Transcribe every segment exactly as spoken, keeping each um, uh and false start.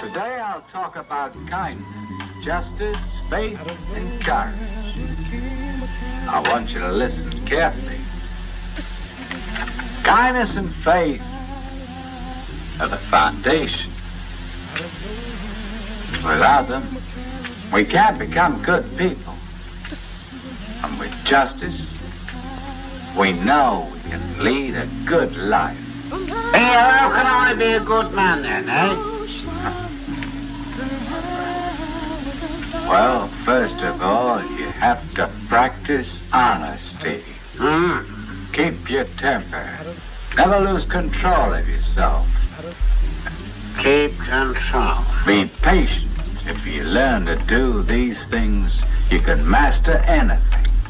Today I'll talk about kindness, justice, faith, and courage. I want you to listen carefully. Kindness and faith are the foundation. Without them, we can't become good people. And with justice, we know we can lead a good life. Hey, how can I be a good man then, eh? Well, first of all, you have to practice honesty. Mm. Keep your temper. Never lose control of yourself. Keep control. Be patient. If you learn to do these things, you can master anything.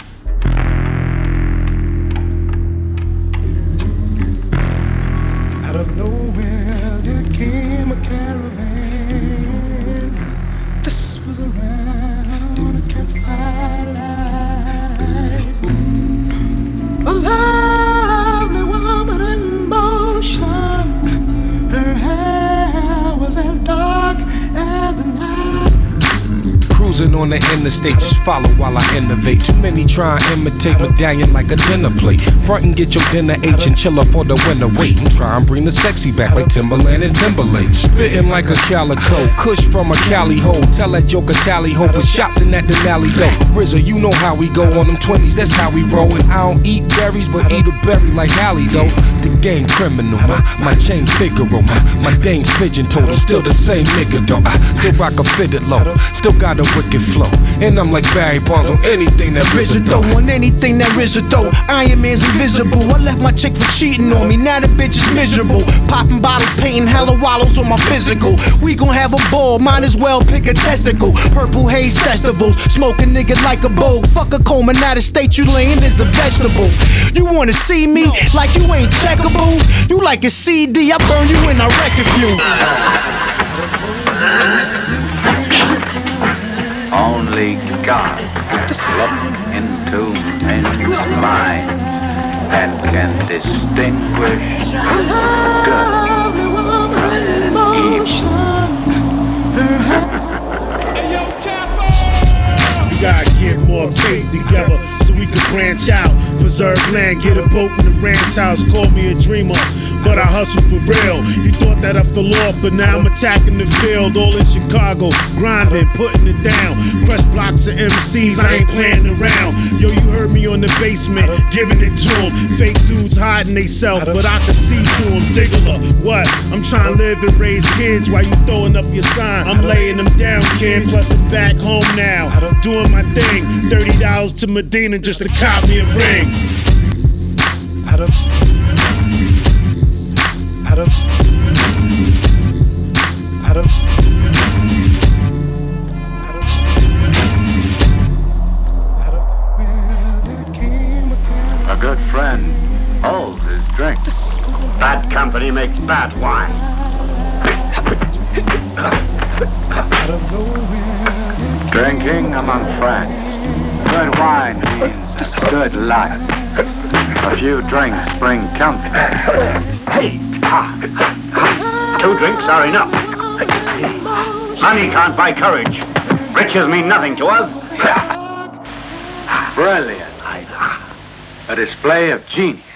Out of nowhere there came a caravan. This was around a campfire light. A lovely woman in motion. Her hair was as dark as the night. Cruising on the interstate, just follow while I innovate. Too many try and imitate medallion like a dinner plate. Front and get your dinner H and chiller for the winter wait. And try and bring the sexy back like Timberland and Timberlake. Spitting like a calico, kush from a Cali hole. Tell that joker tally ho, but shops in that Denali though. R Z A, you know how we go on them twenties, that's how we roll. And I don't eat berries, but eat a berry like Hallie though. The game criminal, my, my chain Figaro, my, my dame's pigeon totem, still the same nigga though. I still rock a fitted low, still got a wicked flow. And I'm like Barry Bonds on anything that R Z A though. On anything that R Z A though. Iron Man's invisible. I left my chick for cheating on me, now the bitch is miserable. Popping bottles, painting hella wallows on my physical. We gon' have a ball, might as well pick a testicle. Purple haze festivals, smoke a nigga like a bogue. Fuck a coma, now the state you laying is a vegetable. You wanna see me like you ain't checkable? You like a C D, I burn you in a record fuel. Only God can look into men's mind and can distinguish good from evil. We gotta get more faith together so we can branch out. Preserve land, get a boat in the ranch house. Call me a dreamer, but I hustle for real. You thought that I fell off, but now I'm attacking the field. All in Chicago, grinding, putting it down. Crush blocks of M Cs, I ain't playing around. Yo, you heard me on the basement, giving it to them. Fake dudes hiding they self, but I can see through them. Diggler, what? I'm trying to live and raise kids while you throwing up your sign. I'm laying them down, kid, plus I'm back home now. Doing my thing, thirty dollars to Medina just to cop me a ring. Out of, out of, out of, A good friend holds his drink. Bad company makes bad wine. Drinking among friends. Good wine means a good life. A few drinks bring comfort. Hey, ah, two drinks are enough. Money can't buy courage. Riches mean nothing to us. Brilliant. A display of genius.